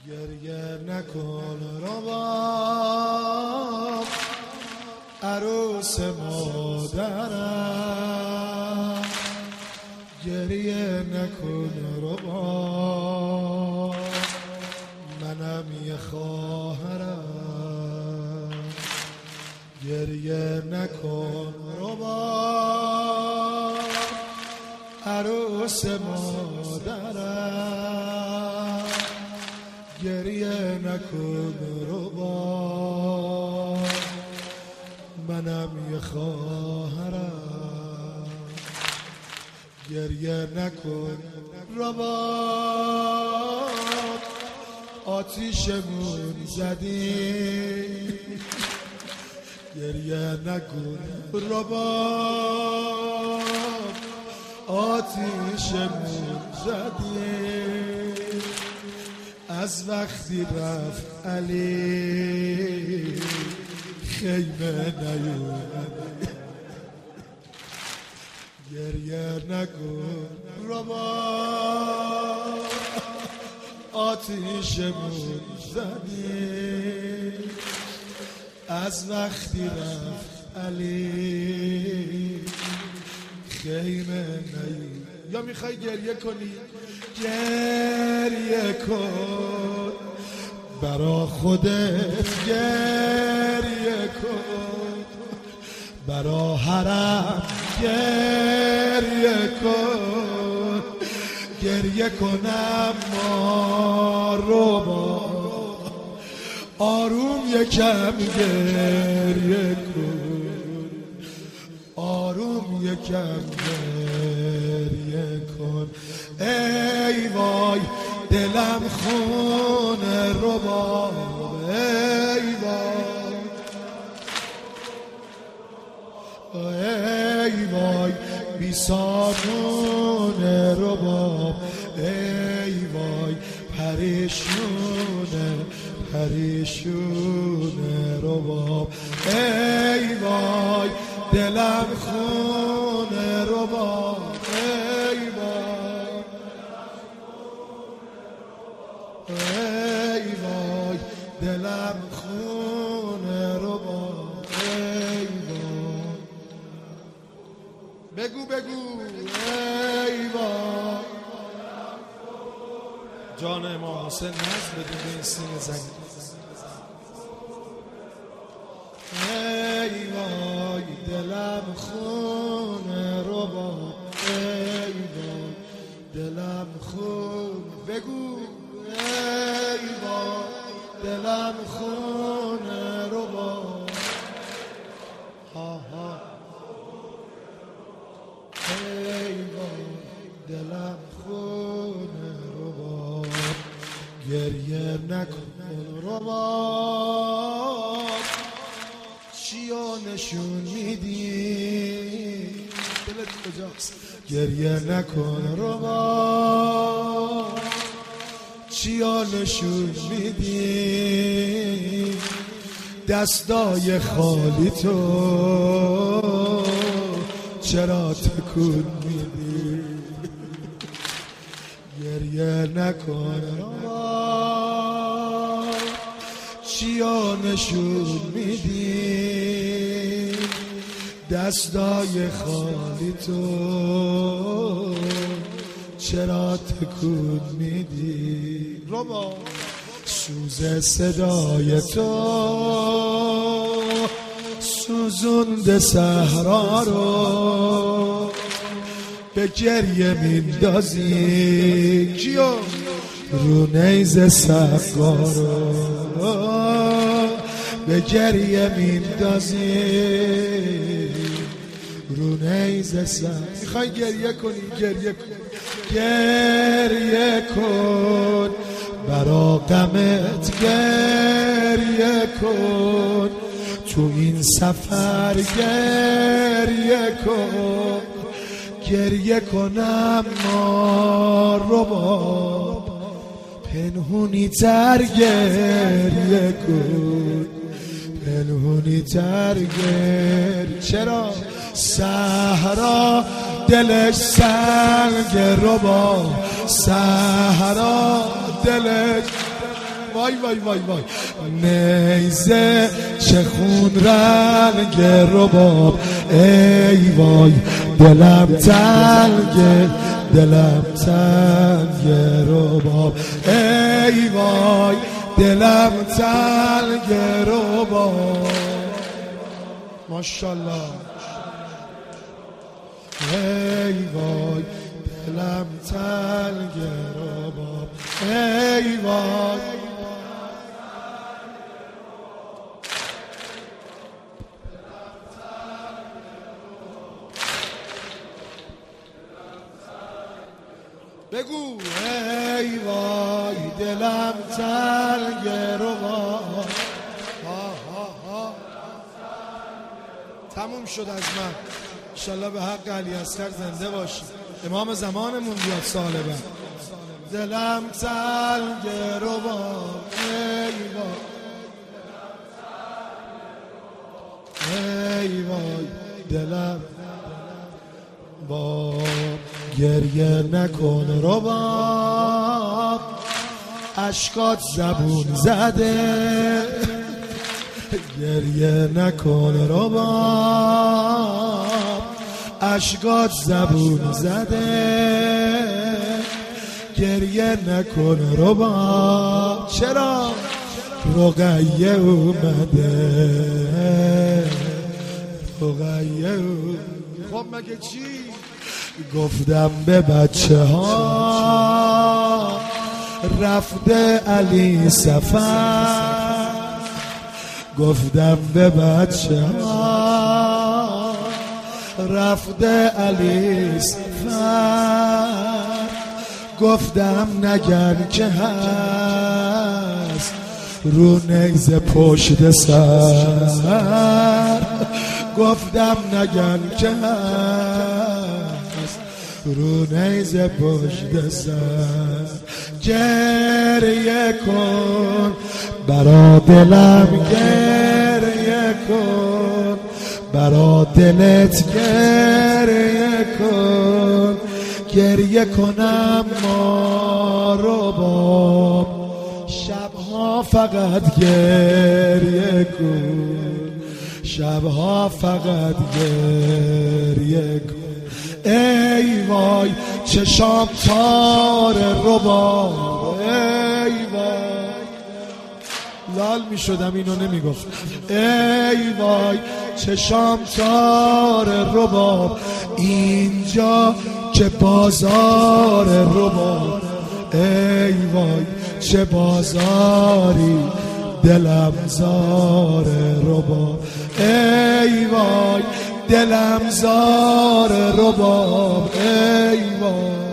گریه نکن رباب عروس مادرم، گریه نکن رباب منم یه خواهرم، گریه نکن رباب عروس مادرم، گریه نکن رباب منم یه خواهرم، گریه نکن رباب آتیشمون زدی، گریه نکن رباب آتیشمون زدی، از وقتی رفت علی خیمه نیومدی، گریه نکن رباب آتیشمون زدی، از وقتی رفت علی خیمه نیومدی. یا میخوای گریه کنی؟ گریه کن برا خودت، گریه کن برا حرم، گریه کن گریه کنم ما رو با آروم یکم گریه کن، آروم یکم گریه کن. ای وای دلم خونه رباب، ای وای ای وای بی سامونه رباب، ای وای پریشونه پریشونه رباب، ای وای دلم خونه رباب، ای وای ای وای دلم خونه رباب، ای وای بگو بگو ای وای. جان امام حسین نزد بدون این سینه زنگ، ای وای دلم خونه رباب، ای وای دلم خون بگو ای وای دلم خونه رباب، ها ها ای وای دلم خونه رباب، گریه نکن رباب چیا نشون میدی، دلت کجاست؟ گریه نکن رباب چیا نشون میدی، دستای خالی تو چرا تکون میدی، گریه نکن رباب چیا نشون میدی، دستای خالی تو چرا تکون میدی رباب، سوز صدای تو سوزونده صحرا رو به گریه میندازی، کیو؟ رو نیز سقا رو به گریه میندازی، رو نیز سقا. میخوای گریه کنی؟ گریه کن، گریه کن برا غمت، گریه کن تو این سفر، گریه کن گریه کنم ما رباب پنهونی تر، گریه کن پنهونی تر گریه. چرا؟ صحرا دلش سنگ رباب، صحرا دلش وای وای وای وای. نیزه چه خون رنگ رباب، ای وای دلم تنگ، دلم تنگ رباب، ای وای دلم تنگ رباب. ماشاءالله. ای وای دلم تنگ رباب، ای وای. بگو ای وای دلم تنگ رباب. تموم شد از من. انشالله به حق علی اصغر زنده باشی، امام زمانمون بیاد سالبا. دلم تنگ رباب، ای وای ای وای دلم. با گریه نکن رباب، اشکات زبون زده. گریه نکن رباب، اشکات زبون زده. گریه نکن رباب. چرا؟ رقیه اومده، رقیه اومده. خب مگه چی؟ گفتم به بچه ها رفته علی سفر، گفتم به بچه ها رفته علی سفر. گفتم نگن که هست رو نیزه پشت سر، گفتم نگن که هست رو نیزه پشت سر. گریه کن برا دلم، گریه کن برا دلت، گریه کن. گریه کنم ما رباب، شبها فقط گریه کن، شبها فقط گریه کن. ای وای چشام تار رباب، ای وای. لال می شدم اینو نمی گفت. ای وای چشام تار رباب، اینجا چه بازار رباب. ای وای چه بازاری، دلم زار رباب. ای وای دلم زار رباب، ای وای.